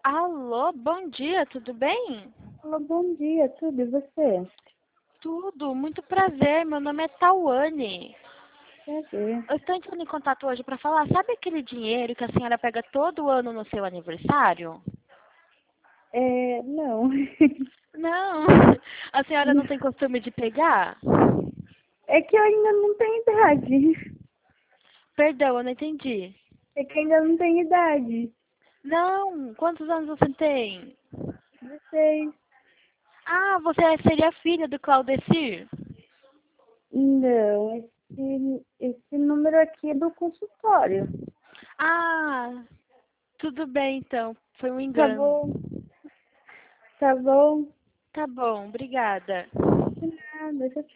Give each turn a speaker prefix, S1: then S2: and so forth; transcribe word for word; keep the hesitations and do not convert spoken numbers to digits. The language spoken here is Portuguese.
S1: Alô, bom dia, tudo bem?
S2: Olá, bom dia, tudo e você?
S1: Tudo, muito prazer, meu nome é Tawane.
S2: Prazer.
S1: Eu estou entrando em contato hoje para falar, sabe aquele dinheiro que a senhora pega todo ano no seu aniversário?
S2: É, não.
S1: Não, a senhora não tem costume de pegar?
S2: É que eu ainda não tenho idade.
S1: Perdão, eu não entendi.
S2: É que eu ainda não tenho idade.
S1: Não, quantos anos você tem?
S2: Vocês?
S1: Ah, você seria filha do Claudecir?
S2: Não, esse, esse número aqui é do consultório.
S1: Ah, tudo bem então, foi um
S2: Tá
S1: engano.
S2: bom, tá bom.
S1: Tá bom, obrigada.
S2: De nada, tchau, tchau.